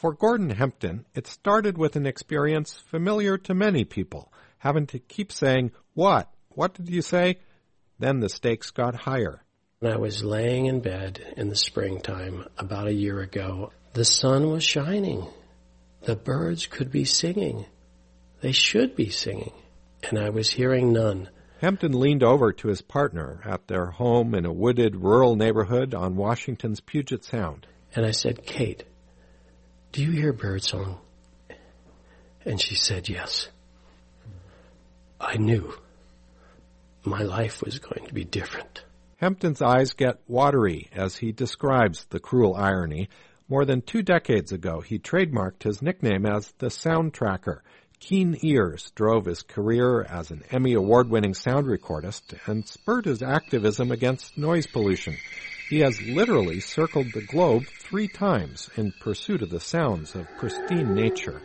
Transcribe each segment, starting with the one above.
For Gordon Hempton, it started with an experience familiar to many people, having to keep saying, "What? What did you say?" Then the stakes got higher. When I was laying in bed in the springtime about a year ago, the sun was shining. The birds could be singing. They should be singing. And I was hearing none. Hempton leaned over to his partner at their home in a wooded rural neighborhood on Washington's Puget Sound. And I said, "Kate, do you hear birdsong?" And she said, "Yes." I knew my life was going to be different. Hempton's eyes get watery as he describes the cruel irony. More than 2 decades ago, he trademarked his nickname as the Sound Tracker. Keen ears drove his career as an Emmy Award-winning sound recordist and spurred his activism against noise pollution. He has literally circled the globe 3 times in pursuit of the sounds of pristine nature.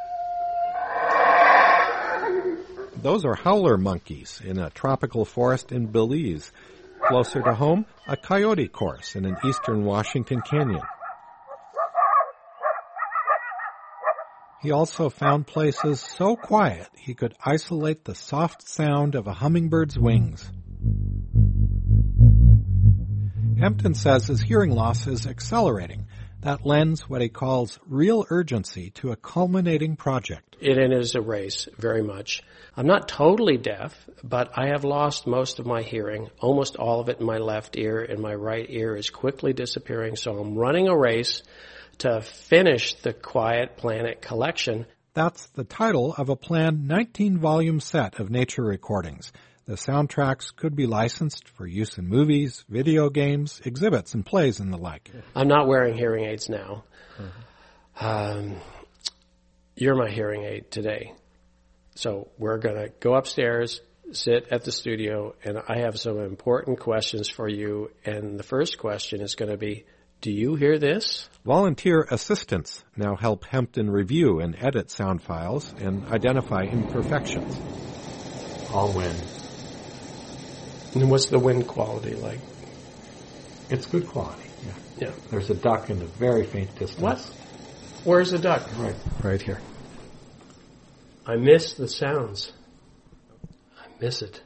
Those are howler monkeys in a tropical forest in Belize. Closer to home, a coyote course in an eastern Washington canyon. He also found places so quiet he could isolate the soft sound of a hummingbird's wings. Hempton says his hearing loss is accelerating. That lends what he calls real urgency to a culminating project. It is a race, very much. I'm not totally deaf, but I have lost most of my hearing, almost all of it in my left ear, and my right ear is quickly disappearing, so I'm running a race to finish the Quiet Planet collection. That's the title of a planned 19-volume set of nature recordings. The soundtracks could be licensed for use in movies, video games, exhibits, and plays and the like. I'm not wearing hearing aids now. You're my hearing aid today. So we're going to go upstairs, sit at the studio, and I have some important questions for you. And the first question is going to be, do you hear this? Volunteer assistants now help Hempton review and edit sound files and identify imperfections. All wind. And what's the wind quality like? It's good quality, yeah. Yeah. There's a duck in the very faint distance. What? Where's the duck? Right here. I miss the sounds. I miss it.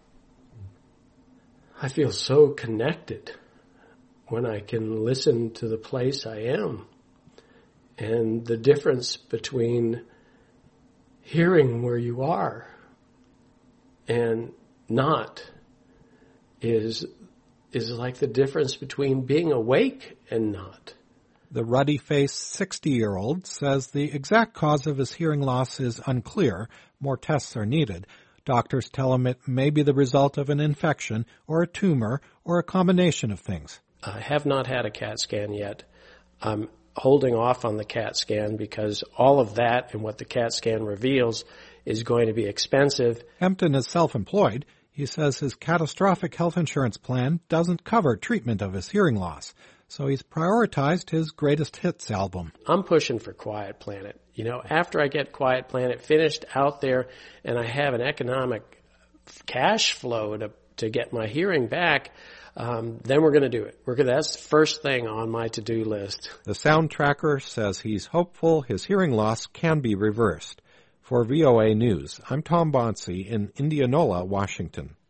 I feel so connected when I can listen to the place I am. And the difference between hearing where you are and not is like the difference between being awake and not. The ruddy-faced 60-year-old says the exact cause of his hearing loss is unclear. More tests are needed. Doctors tell him it may be the result of an infection or a tumor or a combination of things. I have not had a CAT scan yet. I'm holding off on the CAT scan because all of that and what the CAT scan reveals is going to be expensive. Hempton is self-employed. He says his catastrophic health insurance plan doesn't cover treatment of his hearing loss, so he's prioritized his greatest hits album. I'm pushing for Quiet Planet. You know, after I get Quiet Planet finished out there and I have an economic cash flow to get my hearing back, then we're going to do it. That's the first thing on my to-do list. The Sound Tracker says he's hopeful his hearing loss can be reversed. For VOA News, I'm Tom Bonsi in Indianola, Washington.